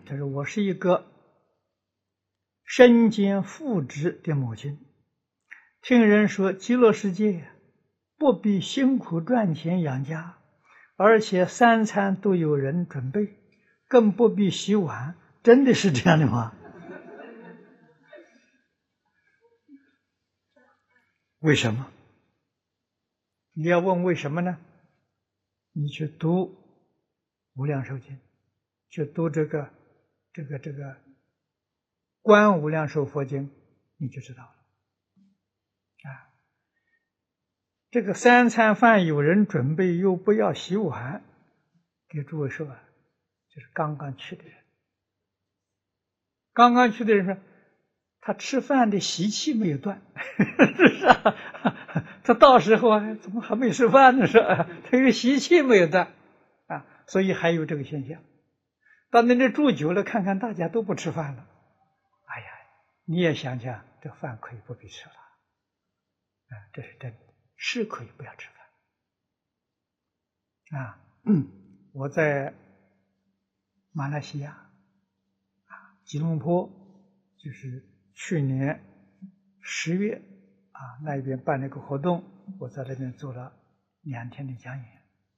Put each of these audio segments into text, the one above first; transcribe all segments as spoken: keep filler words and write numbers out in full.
他说我是一个身兼父职的母亲，听人说极乐世界不必辛苦赚钱养家，而且三餐都有人准备，更不必洗碗，真的是这样的吗？为什么？你要问为什么呢？你去读《无量寿经》，去读这个这个这个《观无量寿佛经》，你就知道了。啊，这个三餐饭有人准备，又不要洗碗，给诸位说啊，就是刚刚去的人。刚刚去的人说，他吃饭的习气没有断，是不是啊？他到时候啊，怎么还没吃饭呢？是吧？他这个习气没有断啊，所以还有这个现象。到那里住久了，看看大家都不吃饭了，哎呀，你也想想，这饭可以不必吃了，啊，这是真的，是可以不要吃饭啊。嗯，我在马来西亚啊，吉隆坡，就是去年十月啊，那边办了个活动，我在那边做了两天的讲演。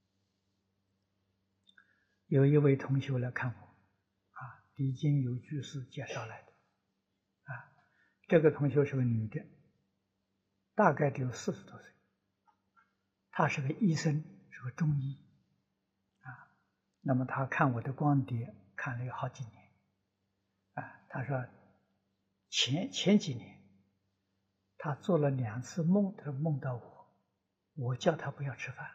有一位同学来看我，啊，李金友居士介绍来的，啊，这个同学是个女的，大概只有四十多岁，她是个医生，是个中医，啊，那么她看我的光碟看了有好几年，啊，她说前前几年她做了两次梦，她梦到我，我叫她不要吃饭。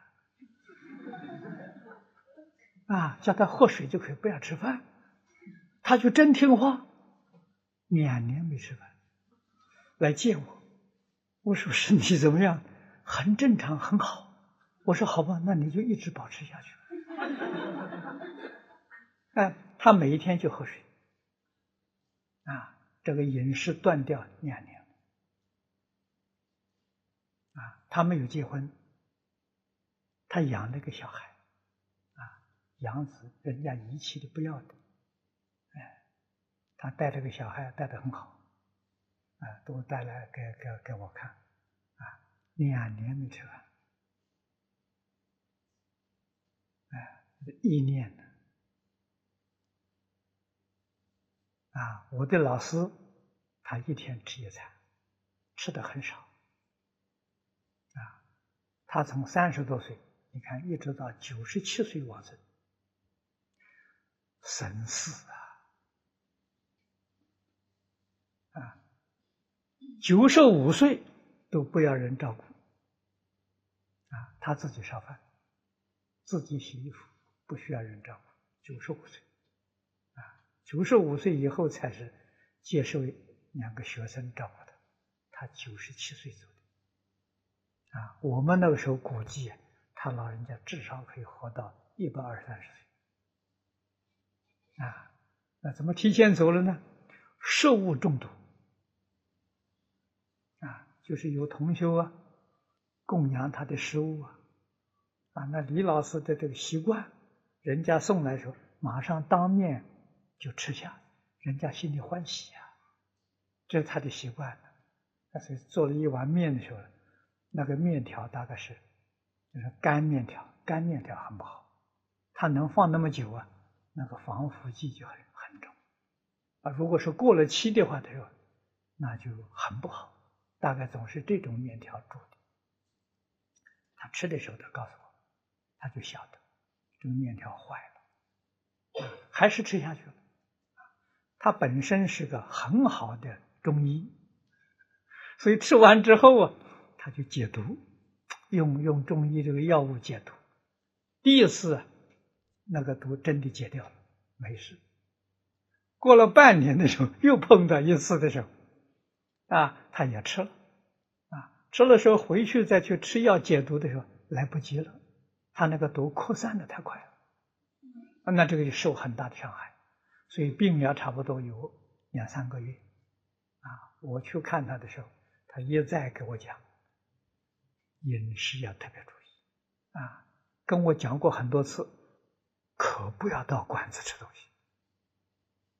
啊，叫他喝水就可以，不要吃饭，他就真听话，两年没吃饭，来见我。我说身体怎么样？很正常，很好。我说好吧，那你就一直保持下去。哎，他每一天就喝水，啊，这个饮食断掉两年了，啊，他没有结婚，他养了个小孩。养子人家遗弃的不要的，哎，他带这个小孩带得很好，啊，都带来给给给我看，啊，两年没吃饭，哎，意念呢，啊，我的老师他一天吃一餐，吃的很少，啊，他从三十多岁，你看一直到九十七岁往生。神似啊！啊，九十五岁都不要人照顾，啊，他自己烧饭，自己洗衣服，不需要人照顾。九十五岁，啊，九十五岁以后才是接受两个学生照顾的，他九十七岁走的，啊，我们那个时候估计他老人家至少可以活到一百二三十岁。啊，那怎么提前走了呢？食物中毒啊，就是有同修啊供养他的食物啊，啊，那李老师的这个习惯，人家送来的时候，马上当面就吃下，人家心里欢喜啊，这是他的习惯。那所以做了一碗面的时候，那个面条大概是就是干面条，干面条很不好，它能放那么久啊，那个防腐剂就很很重啊。如果是过了期的话，他说那就很不好。大概总是这种面条煮的。他吃的时候，他告诉我，他就晓得这个面条坏了，还是吃下去了。他本身是个很好的中医，所以吃完之后啊，他就解毒，用用中医这个药物解毒。第一次啊，那个毒真的解掉了，没事。过了半年的时候，又碰到一次的时候，啊，他也吃了，啊，吃了时候回去再去吃药解毒的时候，来不及了，他那个毒扩散的太快了，那这个就受很大的伤害，所以病了差不多有两三个月，啊，我去看他的时候，他一再给我讲，饮食要特别注意，啊，跟我讲过很多次，可不要到馆子吃东西。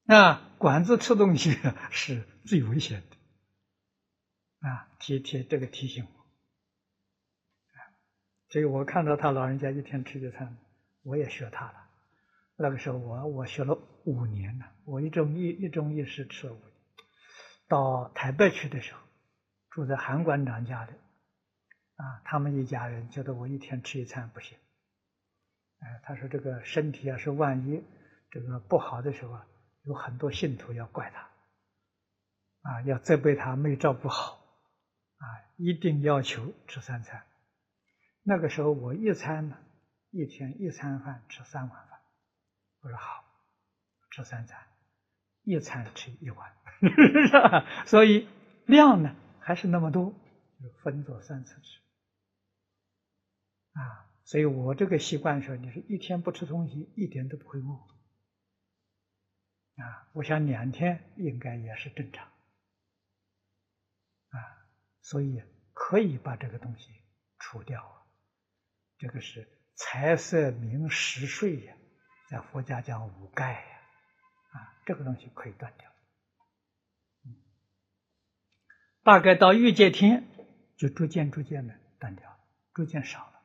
啊，管子吃东西是最危险的啊！提提这个提醒我，所以我看到他老人家一天吃一餐，我也学他了。那个时候我我学了五年了，我一中一一中一师吃了五年。到台北去的时候，住在韩馆长家里，啊，他们一家人觉得我一天吃一餐不行，哎，他说这个身体要是万一这个不好的时候啊，有很多信徒要怪他，啊，要责备他没照顾好，啊，一定要求吃三餐。那个时候我一餐呢，一天一餐饭吃三碗饭，我说好，吃三餐，一餐吃一碗，是吧？所以量呢还是那么多，就分作三次吃，啊，所以我这个习惯说，你是一天不吃东西，一点都不会饿，啊，我想两天应该也是正常，啊，所以可以把这个东西除掉啊。这个是财色名食睡呀，在佛家讲五盖呀，啊，这个东西可以断掉。嗯，大概到欲界天，就逐渐逐渐的断掉了，逐渐少了。